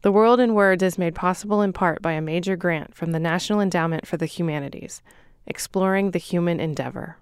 The World in Words is made possible in part by a major grant from the National Endowment for the Humanities, exploring the human endeavor.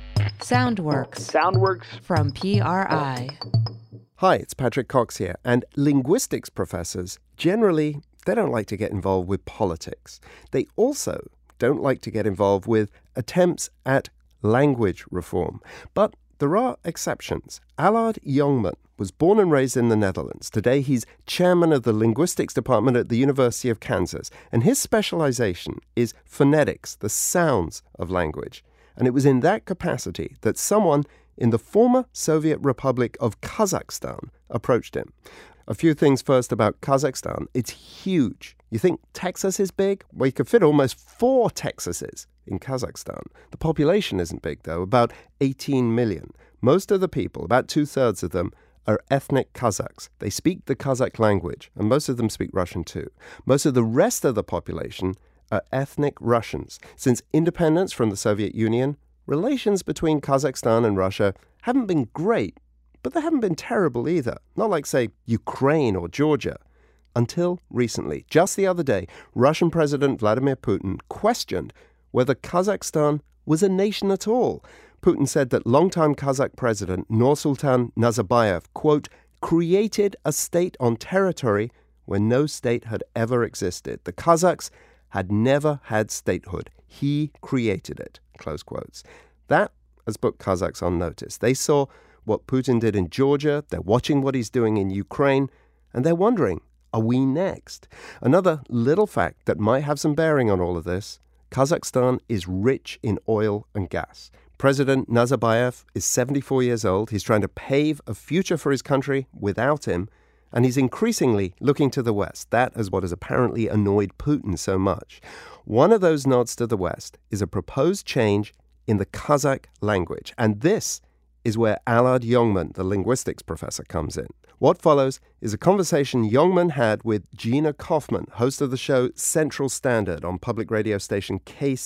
Soundworks from PRI. Hi, it's Patrick Cox here, and linguistics professors, generally, they don't like to get involved with politics. They also don't like to get involved with attempts at language reform. But there are exceptions. Allard Jongman was born and raised in the Netherlands. Today he's chairman of the linguistics department at the University of Kansas, and his specialization is phonetics, the sounds of language. And it was in that capacity that someone in the former Soviet Republic of Kazakhstan approached him. A few things first about Kazakhstan. It's huge. You think Texas is big? Well, you could fit almost 4 Texases in Kazakhstan. The population isn't big, though, about 18 million. Most of the people, about 2/3 of them, are ethnic Kazakhs. They speak the Kazakh language, and most of them speak Russian too. Most of the rest of the population are ethnic Russians. Since independence from the Soviet Union, relations between Kazakhstan and Russia haven't been great, but they haven't been terrible either. Not like, say, Ukraine or Georgia. Until recently, just the other day, Russian President Vladimir Putin questioned whether Kazakhstan was a nation at all. Putin said that longtime Kazakh President Nursultan Nazarbayev, quote, created a state on territory where no state had ever existed. The Kazakhs had never had statehood. He created it, close quotes. That has put Kazakhs on notice. They saw what Putin did in Georgia, they're watching what he's doing in Ukraine, and they're wondering, are we next? Another little fact that might have some bearing on all of this, Kazakhstan is rich in oil and gas. President Nazarbayev is 74 years old. He's trying to pave a future for his country without him, and he's increasingly looking to the West. That is what has apparently annoyed Putin so much. One of those nods to the West is a proposed change in the Kazakh language, and this is where Allard Jongman, the linguistics professor, comes in. What follows is a conversation Jongman had with Gina Kaufman, host of the show Central Standard on public radio station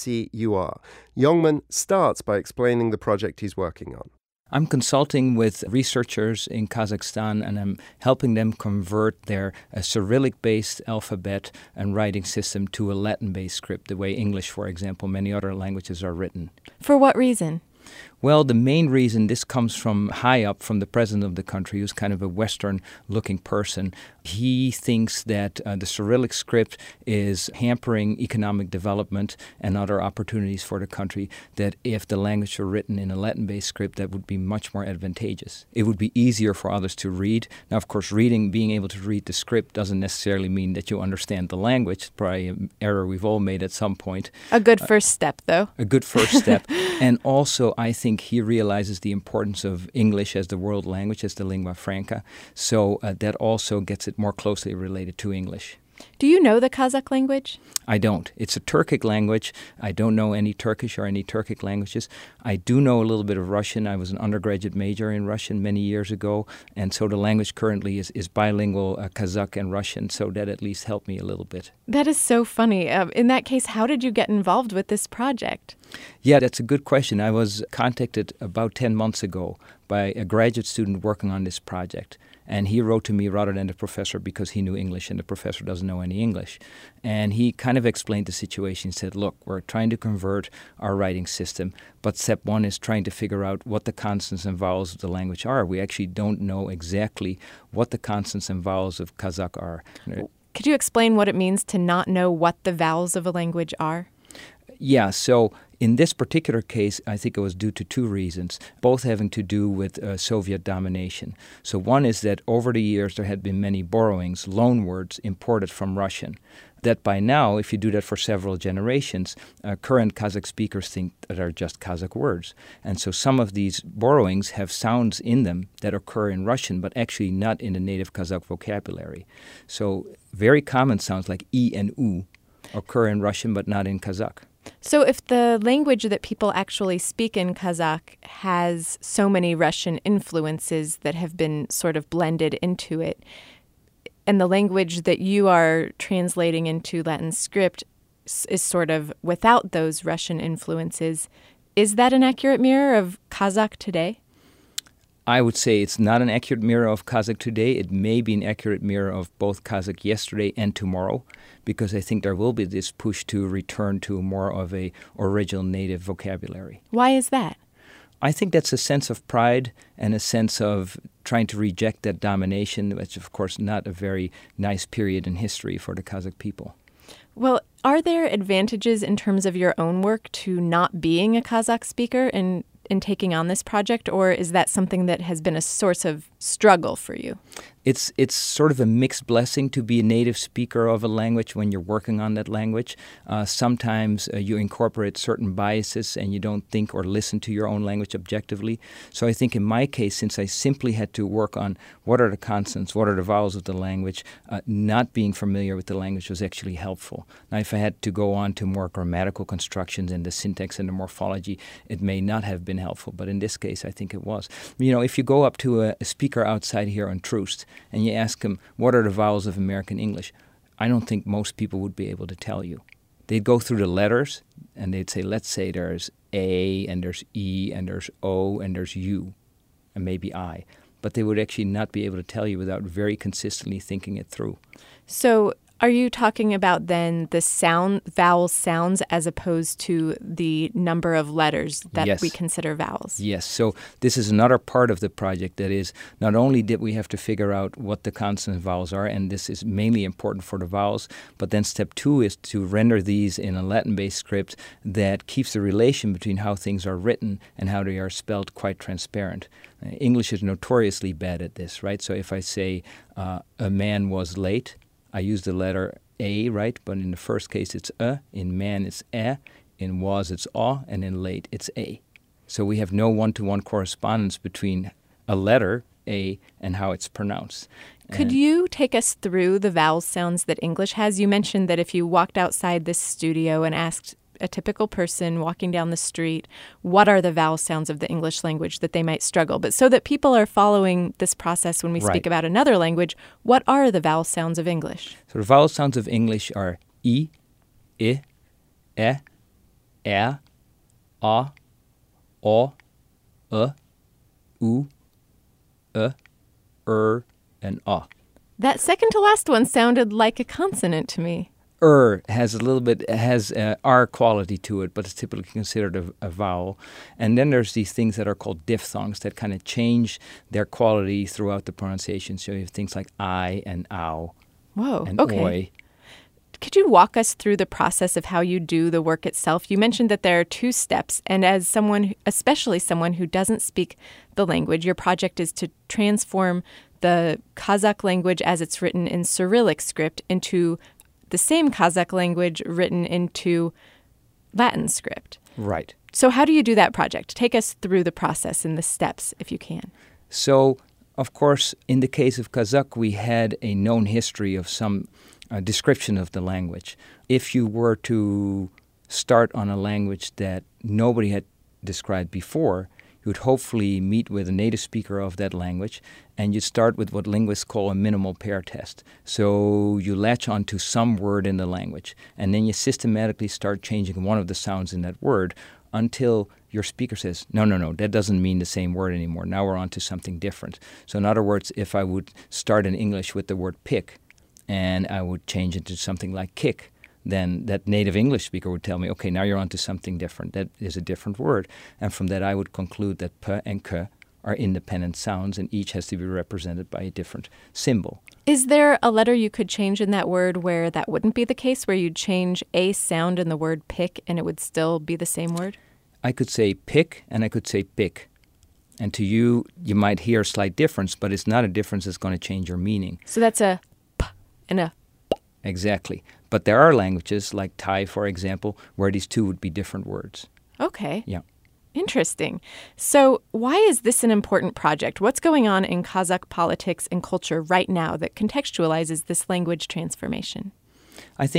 KCUR. Jongman starts by explaining the project he's working on. I'm consulting with researchers in Kazakhstan, and I'm helping them convert their Cyrillic-based alphabet and writing system to a Latin-based script, the way English, for example, many other languages are written. For what reason? Well, the main reason, this comes from high up, from the president of the country, who's kind of a Western-looking person. He thinks that the Cyrillic script is hampering economic development and other opportunities for the country, that if the language were written in a Latin-based script, that would be much more advantageous. It would be easier for others to read. Now, of course, being able to read the script doesn't necessarily mean that you understand the language. It's probably an error we've all made at some point. A good first step, though. A good first step. And also, I think he realizes the importance of English as the world language, as the lingua franca. So that also gets it more closely related to English. Do you know the Kazakh language? I don't. It's a Turkic language. I don't know any Turkish or any Turkic languages. I do know a little bit of Russian. I was an undergraduate major in Russian many years ago, and so the language currently is bilingual, Kazakh and Russian, so that at least helped me a little bit. That is so funny. In that case, how did you get involved with this project? Yeah, that's a good question. I was contacted about 10 months ago by a graduate student working on this project. And he wrote to me rather than the professor because he knew English and the professor doesn't know any English. And he kind of explained the situation. He said, look, we're trying to convert our writing system, but step one is trying to figure out what the consonants and vowels of the language are. We actually don't know exactly what the consonants and vowels of Kazakh are. Could you explain what it means to not know what the vowels of a language are? Yeah, so in this particular case, I think it was due to 2 reasons, both having to do with Soviet domination. So one is that over the years there had been many borrowings, loanwords imported from Russian, that by now, if you do that for several generations, current Kazakh speakers think that are just Kazakh words. And so some of these borrowings have sounds in them that occur in Russian, but actually not in the native Kazakh vocabulary. So very common sounds like I and U occur in Russian, but not in Kazakh. So if the language that people actually speak in Kazakh has so many Russian influences that have been sort of blended into it, and the language that you are translating into Latin script is sort of without those Russian influences, is that an accurate mirror of Kazakh today? I would say it's not an accurate mirror of Kazakh today. It may be an accurate mirror of both Kazakh yesterday and tomorrow, because I think there will be this push to return to more of a original native vocabulary. Why is that? I think that's a sense of pride and a sense of trying to reject that domination, which of course not a very nice period in history for the Kazakh people. Well, are there advantages in terms of your own work to not being a Kazakh speaker and in taking on this project, or is that something that has been a source of struggle for you? It's sort of a mixed blessing to be a native speaker of a language when you're working on that language. Sometimes you incorporate certain biases and you don't think or listen to your own language objectively. So I think in my case, since I simply had to work on what are the consonants, what are the vowels of the language, not being familiar with the language was actually helpful. Now, if I had to go on to more grammatical constructions and the syntax and the morphology, it may not have been helpful. But in this case, I think it was. You know, if you go up to a speaker outside here on Troost, and you ask them, what are the vowels of American English? I don't think most people would be able to tell you. They'd go through the letters, and they'd say, let's say there's A, and there's E, and there's O, and there's U, and maybe I. But they would actually not be able to tell you without very consistently thinking it through. So are you talking about then the vowel sounds as opposed to the number of letters that Yes. we consider vowels? Yes. So this is another part of the project. That is, not only did we have to figure out what the consonant vowels are, and this is mainly important for the vowels, but then step 2 is to render these in a Latin-based script that keeps the relation between how things are written and how they are spelled quite transparent. English is notoriously bad at this, right? So if I say a man was late, I use the letter A, right? But in the first case, it's in man, it's in was, it's and in late, it's A. So we have no one-to-one correspondence between a letter, A, and how it's pronounced. Could you take us through the vowel sounds that English has? You mentioned that if you walked outside this studio and asked a typical person walking down the street, what are the vowel sounds of the English language, that they might struggle. But so that people are following this process when we speak about another language, what are the vowel sounds of English? So the vowel sounds of English are I, I, A, O, U, and O. That second to last one sounded like a consonant to me. Has a little bit, has R quality to it, but it's typically considered a vowel. And then there's these things that are called diphthongs that kind of change their quality throughout the pronunciation. So you have things like I and ow. Whoa, and okay. oi. Could you walk us through the process of how you do the work itself? You mentioned that there are 2 steps, and as someone, especially someone who doesn't speak the language, your project is to transform the Kazakh language as it's written in Cyrillic script into the same Kazakh language written into Latin script. Right. So how do you do that project? Take us through the process and the steps, if you can. So, of course, in the case of Kazakh, we had a known history of some description of the language. If you were to start on a language that nobody had described before, you would hopefully meet with a native speaker of that language, and you'd start with what linguists call a minimal pair test. So you latch onto some word in the language, and then you systematically start changing one of the sounds in that word until your speaker says, no, that doesn't mean the same word anymore. Now we're on to something different. So in other words, if I would start in English with the word pick, and I would change it to something like kick, then that native English speaker would tell me, okay, now you're on to something different. That is a different word. And from that, I would conclude that p and k are independent sounds, and each has to be represented by a different symbol. Is there a letter you could change in that word where that wouldn't be the case, where you'd change a sound in the word pick and it would still be the same word? I could say pick and I could say pick. And to you, you might hear a slight difference, but it's not a difference that's going to change your meaning. So that's a p and a p. Exactly. But there are languages, like Thai, for example, where these two would be different words. Okay. Yeah. Interesting. So why is this an important project? What's going on in Kazakh politics and culture right now that contextualizes this language transformation? I think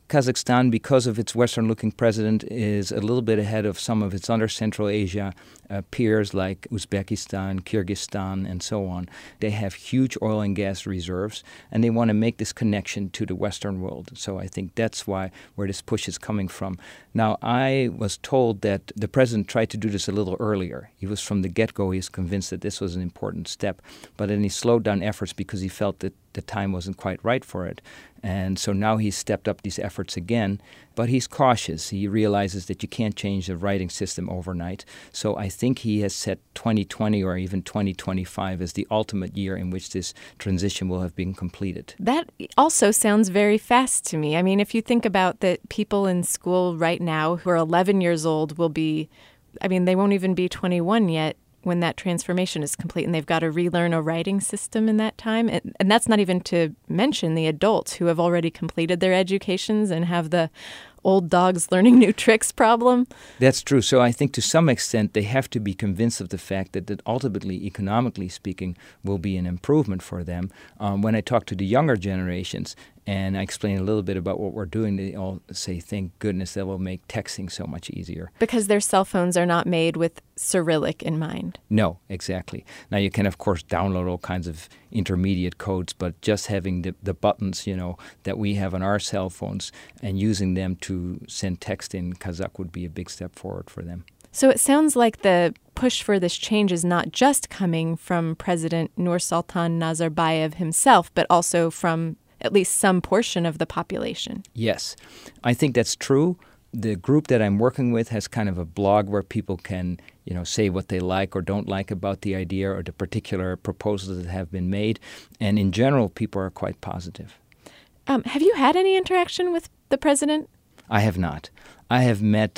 Kazakhstan, because of its Western-looking president, is a little bit ahead of some of its other Central Asia peers like Uzbekistan, Kyrgyzstan, and so on. They have huge oil and gas reserves, and they want to make this connection to the Western world. So I think that's where this push is coming from. Now, I was told that the president tried to do this a little earlier. He was from the get-go, he was convinced that this was an important step, but then he slowed down efforts because he felt that the time wasn't quite right for it. And so now he's stepped up these efforts again, but he's cautious. He realizes that you can't change the writing system overnight. So I think he has set 2020 or even 2025 as the ultimate year in which this transition will have been completed. That also sounds very fast to me. I mean, if you think about that people in school right now who are 11 years old will be, they won't even be 21 yet when that transformation is complete, and they've got to relearn a writing system in that time. And that's not even to mention the adults who have already completed their educations and have the old dogs learning new tricks problem. That's true. So I think to some extent they have to be convinced of the fact that ultimately, economically speaking, will be an improvement for them. When I talk to the younger generations and I explain a little bit about what we're doing, they all say, thank goodness, that will make texting so much easier. Because their cell phones are not made with Cyrillic in mind. No, exactly. Now you can, of course, download all kinds of intermediate codes, but just having the buttons, that we have on our cell phones and using them to send text in Kazakh would be a big step forward for them. So it sounds like the push for this change is not just coming from President Nursultan Nazarbayev himself, but also from at least some portion of the population. Yes, I think that's true. The group that I'm working with has kind of a blog where people can, say what they like or don't like about the idea or the particular proposals that have been made. And in general, people are quite positive. Have you had any interaction with the president? I have not. I have met,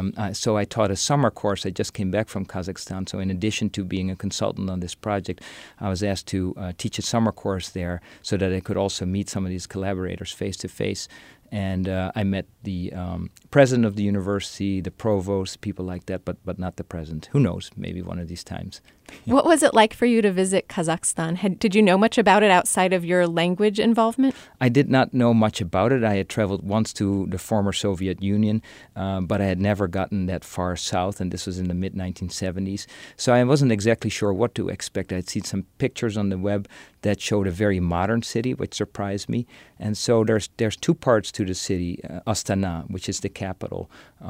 so I taught a summer course. I just came back from Kazakhstan. So in addition to being a consultant on this project, I was asked to teach a summer course there so that I could also meet some of these collaborators face to face. And I met the president of the university, the provost, people like that, but not the president. Who knows? Maybe one of these times. What was it like for you to visit Kazakhstan? Did you know much about it outside of your language involvement? I did not know much about it. I had traveled once to the former Soviet Union, but I had never gotten that far south, and this was in the mid-1970s. So I wasn't exactly sure what to expect. I'd seen some pictures on the web that showed a very modern city, which surprised me. And so there's two parts to the city, Astana, which is the capital.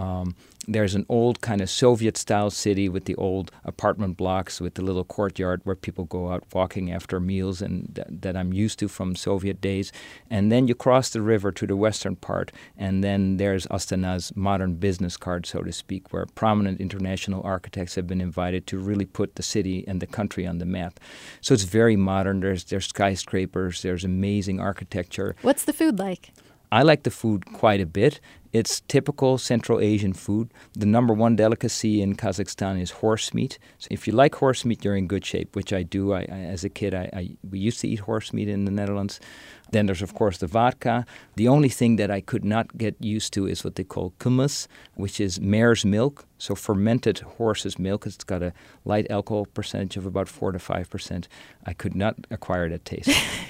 There's an old kind of Soviet-style city with the old apartment blocks with the little courtyard where people go out walking after meals, and that I'm used to from Soviet days. And then you cross the river to the western part, and then there's Astana's modern business card, so to speak, where prominent international architects have been invited to really put the city and the country on the map. So it's very modern. There's skyscrapers. There's amazing architecture. What's the food like? I like the food quite a bit. It's typical Central Asian food. The number one delicacy in Kazakhstan is horse meat. So if you like horse meat, you're in good shape, which I do. As a kid, we used to eat horse meat in the Netherlands. Then there's, of course, the vodka. The only thing that I could not get used to is what they call kumis, which is mare's milk, so fermented horse's milk. It's got a light alcohol percentage of about 4 to 5%. I could not acquire that taste.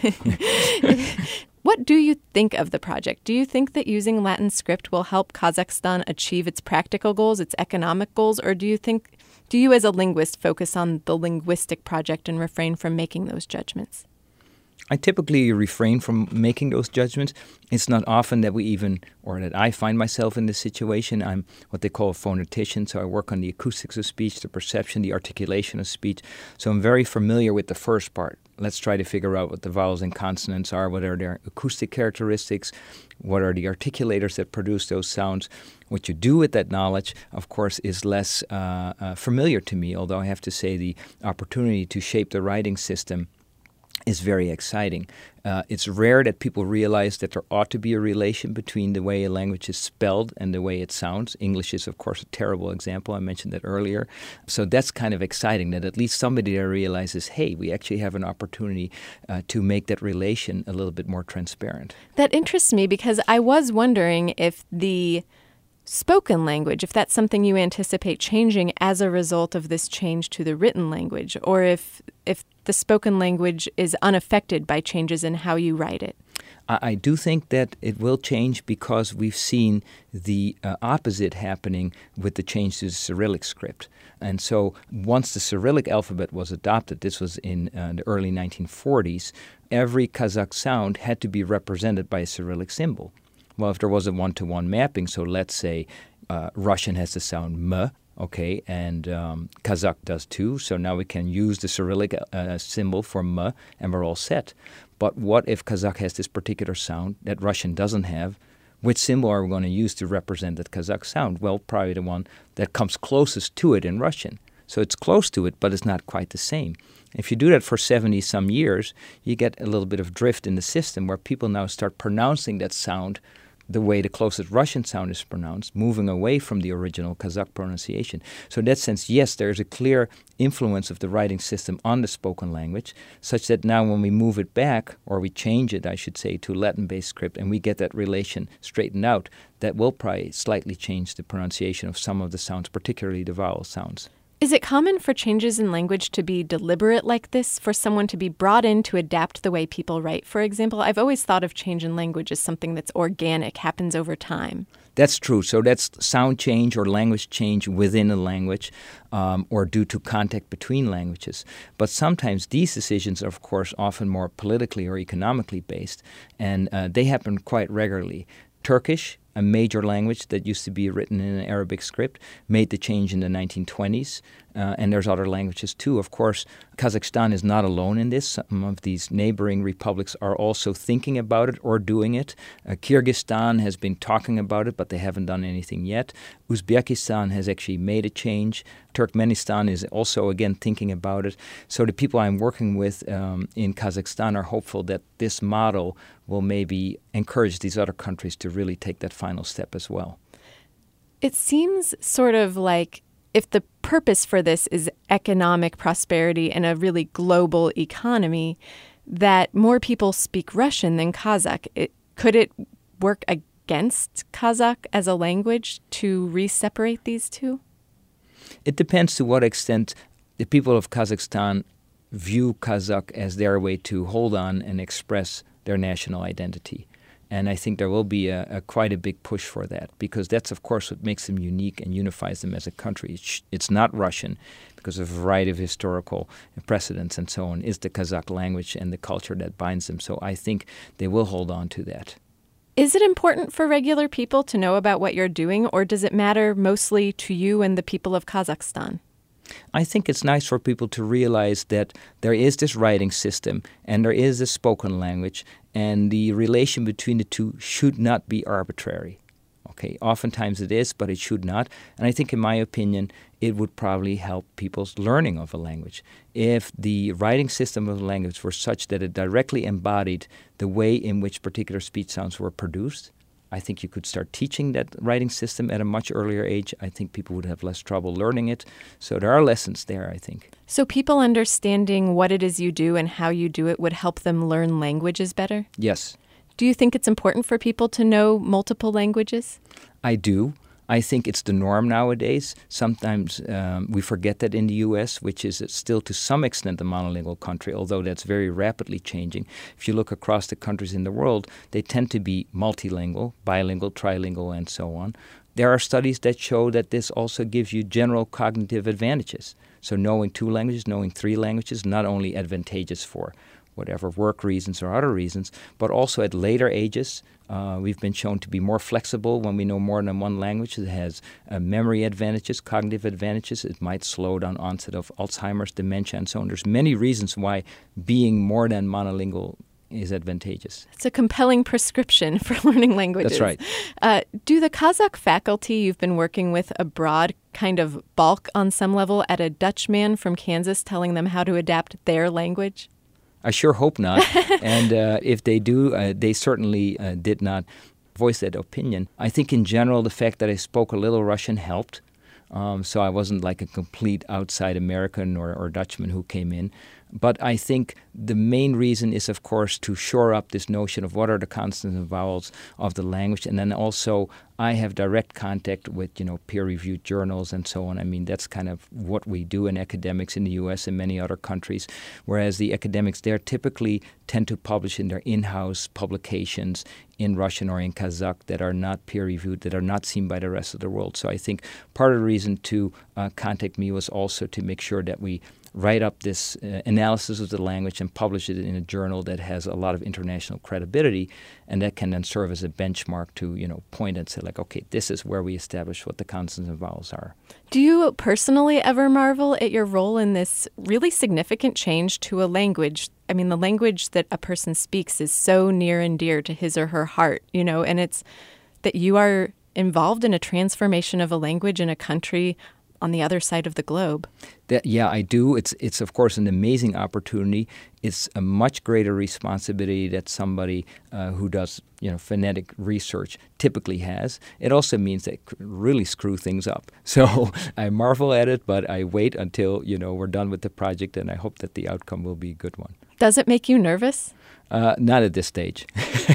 What do you think of the project? Do you think that using Latin script will help Kazakhstan achieve its practical goals, its economic goals, or do you as a linguist focus on the linguistic project and refrain from making those judgments? I typically refrain from making those judgments. It's not often that that I find myself in this situation. I'm what they call a phonetician, so I work on the acoustics of speech, the perception, the articulation of speech. So I'm very familiar with the first part. Let's try to figure out what the vowels and consonants are, what are their acoustic characteristics, what are the articulators that produce those sounds. What you do with that knowledge, of course, is less familiar to me, although I have to say the opportunity to shape the writing system is very exciting. It's rare that people realize that there ought to be a relation between the way a language is spelled and the way it sounds. English is, of course, a terrible example. I mentioned that earlier. So that's kind of exciting that at least somebody there realizes, hey, we actually have an opportunity to make that relation a little bit more transparent. That interests me because I was wondering if the spoken language, if that's something you anticipate changing as a result of this change to the written language, or if the spoken language is unaffected by changes in how you write it. I do think that it will change because we've seen the opposite happening with the change to the Cyrillic script. And so once the Cyrillic alphabet was adopted, this was in the early 1940s, every Kazakh sound had to be represented by a Cyrillic symbol. Well, if there was a one-to-one mapping, so let's say Russian has the sound M, okay, and Kazakh does too, so now we can use the Cyrillic symbol for M, and we're all set. But what if Kazakh has this particular sound that Russian doesn't have? Which symbol are we going to use to represent that Kazakh sound? Well, probably the one that comes closest to it in Russian. So it's close to it, but it's not quite the same. If you do that for 70-some years, you get a little bit of drift in the system where people now start pronouncing that sound the way the closest Russian sound is pronounced, moving away from the original Kazakh pronunciation. So in that sense, yes, there is a clear influence of the writing system on the spoken language, such that now when we move it back, or we change it, I should say, to Latin-based script, and we get that relation straightened out, that will probably slightly change the pronunciation of some of the sounds, particularly the vowel sounds. Is it common for changes in language to be deliberate like this, for someone to be brought in to adapt the way people write, for example? I've always thought of change in language as something that's organic, happens over time. That's true. So that's sound change or language change within a language or due to contact between languages. But sometimes these decisions are, of course, often more politically or economically based, and they happen quite regularly. Turkish, a major language that used to be written in an Arabic script, made the change in the 1920s. And there's other languages too. Of course, Kazakhstan is not alone in this. Some of these neighboring republics are also thinking about it or doing it. Kyrgyzstan has been talking about it, but they haven't done anything yet. Uzbekistan has actually made a change. Turkmenistan is also, again, thinking about it. So the people I'm working with in Kazakhstan are hopeful that this model will maybe encourage these other countries to really take that final step as well. It seems sort of like if the purpose for this is economic prosperity and a really global economy, that more people speak Russian than Kazakh. Could it work against Kazakh as a language to re-separate these two? It depends to what extent the people of Kazakhstan view Kazakh as their way to hold on and express their national identity. And I think there will be quite a big push for that, because that's, of course, what makes them unique and unifies them as a country. It's not Russian because of a variety of historical precedents and so on. It's the Kazakh language and the culture that binds them. So I think they will hold on to that. Is it important for regular people to know about what you're doing, or does it matter mostly to you and the people of Kazakhstan? I think it's nice for people to realize that there is this writing system and there is a spoken language, and the relation between the two should not be arbitrary. Okay, oftentimes it is, but it should not. And I think, in my opinion, it would probably help people's learning of a language. If the writing system of a language were such that it directly embodied the way in which particular speech sounds were produced, I think you could start teaching that writing system at a much earlier age. I think people would have less trouble learning it. So there are lessons there, I think. So people understanding what it is you do and how you do it would help them learn languages better? Yes. Do you think it's important for people to know multiple languages? I do. I think it's the norm nowadays. Sometimes we forget that in the U.S., which is still to some extent a monolingual country, although that's very rapidly changing. If you look across the countries in the world, they tend to be multilingual, bilingual, trilingual, and so on. There are studies that show that this also gives you general cognitive advantages. So knowing 2 languages, knowing 3 languages, not only advantageous for whatever work reasons or other reasons, but also at later ages. We've been shown to be more flexible when we know more than 1 language. It has memory advantages, cognitive advantages. It might slow down onset of Alzheimer's, dementia, and so on. There's many reasons why being more than monolingual is advantageous. It's a compelling prescription for learning languages. That's right. Do the Kazakh faculty you've been working with abroad kind of balk on some level at a Dutch man from Kansas telling them how to adapt their language? I sure hope not. And if they do, they certainly did not voice that opinion. I think in general the fact that I spoke a little Russian helped. So I wasn't like a complete outside American or Dutchman who came in. But I think the main reason is, of course, to shore up this notion of what are the consonants and vowels of the language. And then also I have direct contact with, peer-reviewed journals and so on. I mean, that's kind of what we do in academics in the U.S. and many other countries, whereas the academics there typically tend to publish in their in-house publications in Russian or in Kazakh that are not peer-reviewed, that are not seen by the rest of the world. So I think part of the reason to contact me was also to make sure that we write up this analysis of the language and publish it in a journal that has a lot of international credibility, and that can then serve as a benchmark to, point and say, like, okay, this is where we establish what the consonants and vowels are. Do you personally ever marvel at your role in this really significant change to a language? I mean, the language that a person speaks is so near and dear to his or her heart, and it's that you are involved in a transformation of a language in a country on the other side of the globe. Yeah, I do. It's of course an amazing opportunity. It's a much greater responsibility that somebody who does phonetic research typically has. It also means they really screw things up. So I marvel at it, but I wait until we're done with the project, and I hope that the outcome will be a good one. Does it make you nervous? Not at this stage.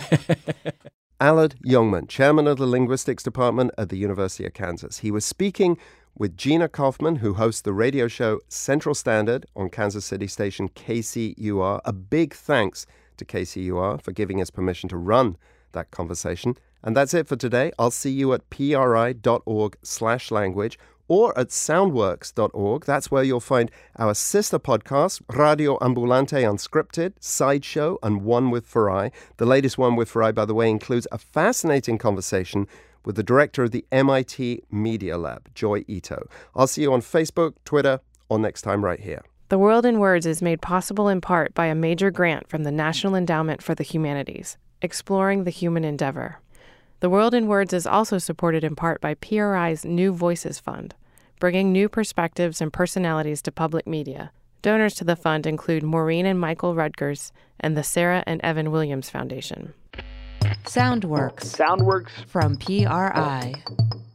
Allard Jungmann, chairman of the linguistics department at the University of Kansas. He was speaking with Gina Kaufman, who hosts the radio show Central Standard on Kansas City station KCUR. A big thanks to KCUR for giving us permission to run that conversation. And that's it for today. I'll see you at pri.org/language or at soundworks.org. That's where you'll find our sister podcasts, Radio Ambulante Unscripted, Sideshow, and One with Farai. The latest One with Farai, by the way, includes a fascinating conversation with the director of the MIT Media Lab, Joy Ito. I'll see you on Facebook, Twitter, or next time right here. The World in Words is made possible in part by a major grant from the National Endowment for the Humanities, Exploring the Human Endeavor. The World in Words is also supported in part by PRI's New Voices Fund, bringing new perspectives and personalities to public media. Donors to the fund include Maureen and Michael Rutgers and the Sarah and Evan Williams Foundation. Soundworks from PRI.